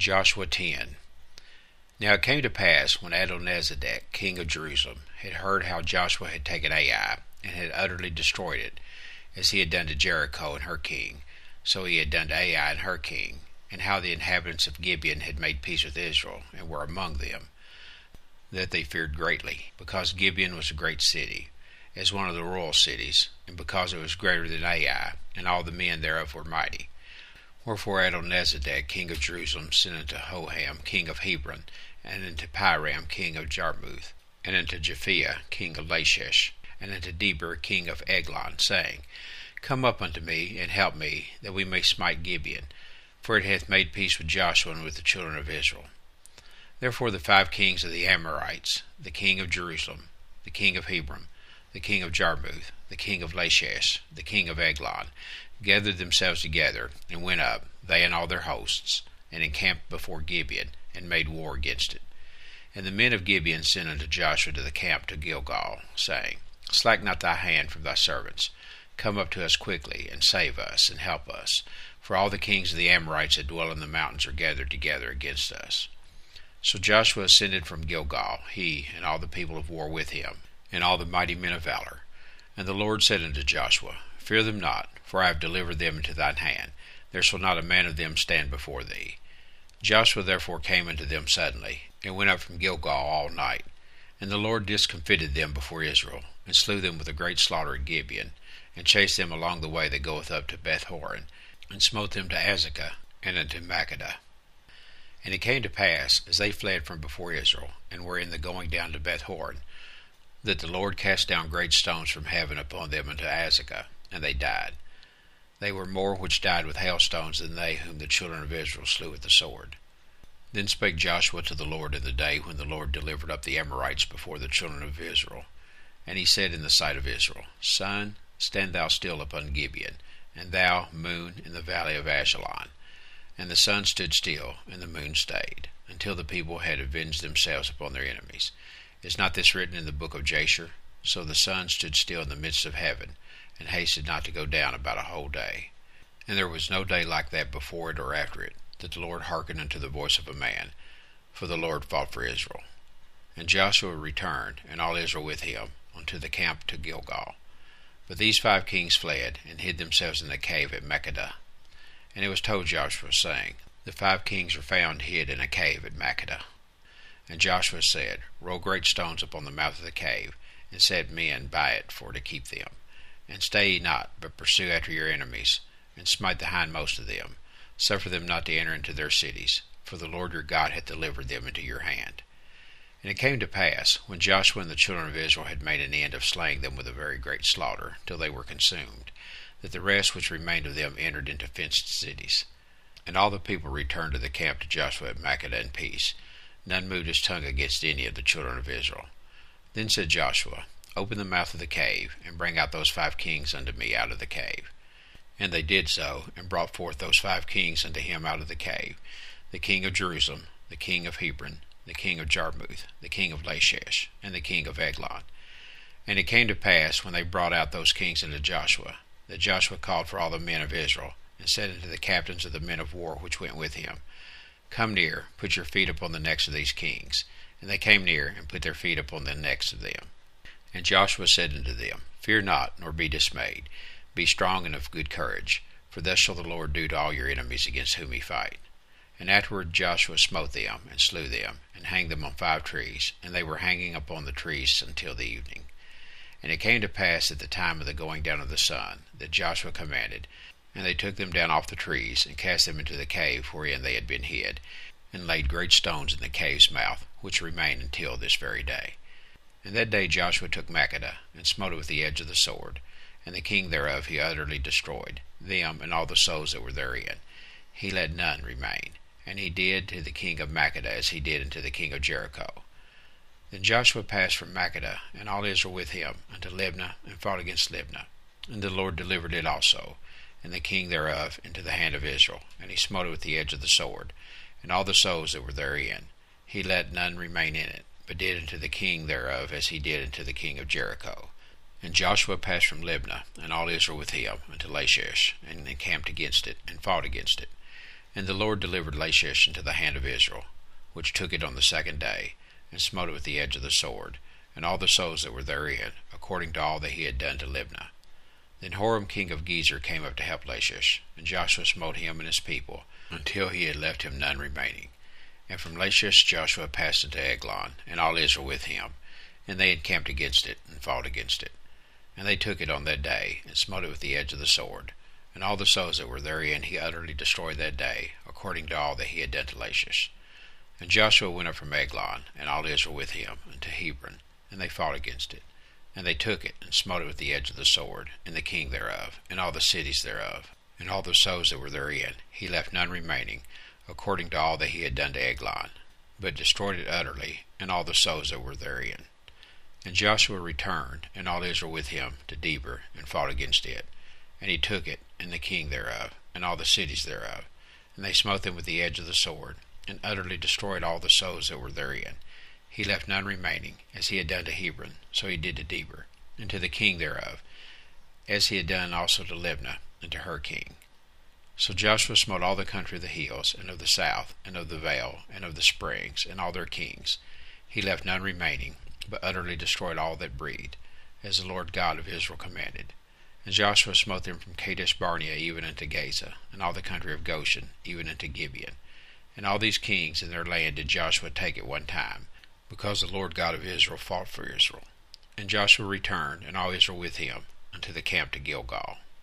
Joshua 10. Now it came to pass, when Adonizedek, king of Jerusalem, had heard how Joshua had taken Ai, and had utterly destroyed it, as he had done to Jericho and her king, so he had done to Ai and her king, and how the inhabitants of Gibeon had made peace with Israel, and were among them, that they feared greatly, because Gibeon was a great city, as one of the royal cities, and because it was greater than Ai, and all the men thereof were mighty. Wherefore Adonizedek, king of Jerusalem, sent unto Hoham, king of Hebron, and unto Piram, king of Jarmuth, and unto Japhia, king of Lachish, and unto Deber, king of Eglon, saying, Come up unto me, and help me, that we may smite Gibeon, for it hath made peace with Joshua and with the children of Israel. Therefore the 5 kings of the Amorites, the king of Jerusalem, the king of Hebron, the king of Jarmuth, the king of Lachish, the king of Eglon, gathered themselves together, and went up, they and all their hosts, and encamped before Gibeon, and made war against it. And the men of Gibeon sent unto Joshua to the camp to Gilgal, saying, Slack not thy hand from thy servants. Come up to us quickly, and save us, and help us. For all the kings of the Amorites that dwell in the mountains are gathered together against us. So Joshua ascended from Gilgal, he and all the people of war with him, and all the mighty men of valor. And the Lord said unto Joshua, Fear them not, for I have delivered them into thine hand. There shall not a man of them stand before thee. Joshua therefore came unto them suddenly, and went up from Gilgal all night. And the Lord discomfited them before Israel, and slew them with a great slaughter at Gibeon, and chased them along the way that goeth up to Beth-horon, and smote them to Azekah, and unto Makkedah. And it came to pass, as they fled from before Israel, and were in the going down to Beth-horon, that the Lord cast down great stones from heaven upon them unto Azekah, and they died. They were more which died with hailstones than they whom the children of Israel slew with the sword. Then spake Joshua to the Lord in the day when the Lord delivered up the Amorites before the children of Israel. And he said in the sight of Israel, Sun, stand thou still upon Gibeon, and thou, moon, in the valley of Ajalon. And the sun stood still, and the moon stayed, until the people had avenged themselves upon their enemies. Is not this written in the book of Jasher? So the sun stood still in the midst of heaven, and hasted not to go down about a whole day. And there was no day like that before it or after it, that the Lord hearkened unto the voice of a man, for the Lord fought for Israel. And Joshua returned, and all Israel with him, unto the camp to Gilgal. But these 5 kings fled, and hid themselves in a cave at Makkedah. And it was told Joshua, saying, The 5 kings are found hid in a cave at Makkedah. And Joshua said, Roll great stones upon the mouth of the cave, and set men by it for to keep them. And stay ye not, but pursue after your enemies, and smite the hindmost of them. Suffer them not to enter into their cities, for the Lord your God hath delivered them into your hand. And it came to pass, when Joshua and the children of Israel had made an end of slaying them with a very great slaughter, till they were consumed, that the rest which remained of them entered into fenced cities. And all the people returned to the camp to Joshua at Makkedah in peace. None moved his tongue against any of the children of Israel. Then said Joshua, Open the mouth of the cave, and bring out those 5 kings unto me out of the cave. And they did so, and brought forth those 5 kings unto him out of the cave, the king of Jerusalem, the king of Hebron, the king of Jarmuth, the king of Lachish, and the king of Eglon. And it came to pass, when they brought out those kings unto Joshua, that Joshua called for all the men of Israel, and said unto the captains of the men of war which went with him, Come near, put your feet upon the necks of these kings. And they came near, and put their feet upon the necks of them. And Joshua said unto them, Fear not, nor be dismayed. Be strong and of good courage, for thus shall the Lord do to all your enemies against whom ye fight. And afterward Joshua smote them, and slew them, and hanged them on 5 trees, and they were hanging upon the trees until the evening. And it came to pass at the time of the going down of the sun, that Joshua commanded, and they took them down off the trees, and cast them into the cave wherein they had been hid, and laid great stones in the cave's mouth, which remain until this very day. And that day Joshua took Makkedah, and smote it with the edge of the sword, and the king thereof he utterly destroyed, them and all the souls that were therein. He let none remain. And he did to the king of Makkedah as he did unto the king of Jericho. Then Joshua passed from Makkedah, and all Israel with him, unto Libnah, and fought against Libnah. And the Lord delivered it also, and the king thereof, into the hand of Israel. And he smote it with the edge of the sword, and all the souls that were therein. He let none remain in it, but did unto the king thereof as he did unto the king of Jericho. And Joshua passed from Libnah, and all Israel with him, unto Lachish, and encamped against it, and fought against it. And the Lord delivered Lachish into the hand of Israel, which took it on the second day, and smote it with the edge of the sword, and all the souls that were therein, according to all that he had done to Libnah. Then Horam king of Gezer came up to help Lachish, and Joshua smote him and his people, until he had left him none remaining. And from Lachish Joshua passed into Eglon, and all Israel with him, and they encamped against it, and fought against it. And they took it on that day, and smote it with the edge of the sword, and all the souls that were therein he utterly destroyed that day, according to all that he had done to Lachish. And Joshua went up from Eglon, and all Israel with him, unto Hebron, and they fought against it. And they took it, and smote it with the edge of the sword, and the king thereof, and all the cities thereof, and all the souls that were therein. He left none remaining, according to all that he had done to Eglon, but destroyed it utterly, and all the souls that were therein. And Joshua returned, and all Israel with him, to Debir, and fought against it. And he took it, and the king thereof, and all the cities thereof. And they smote them with the edge of the sword, and utterly destroyed all the souls that were therein. He left none remaining, as he had done to Hebron, so he did to Debir, and to the king thereof, as he had done also to Libnah, and to her king. So Joshua smote all the country of the hills, and of the south, and of the vale, and of the springs, and all their kings. He left none remaining, but utterly destroyed all that breathed, as the Lord God of Israel commanded. And Joshua smote them from Kadesh Barnea even unto Gaza, and all the country of Goshen, even unto Gibeon. And all these kings and their land did Joshua take at one time, because the Lord God of Israel fought for Israel. And Joshua returned, and all Israel with him, unto the camp to Gilgal.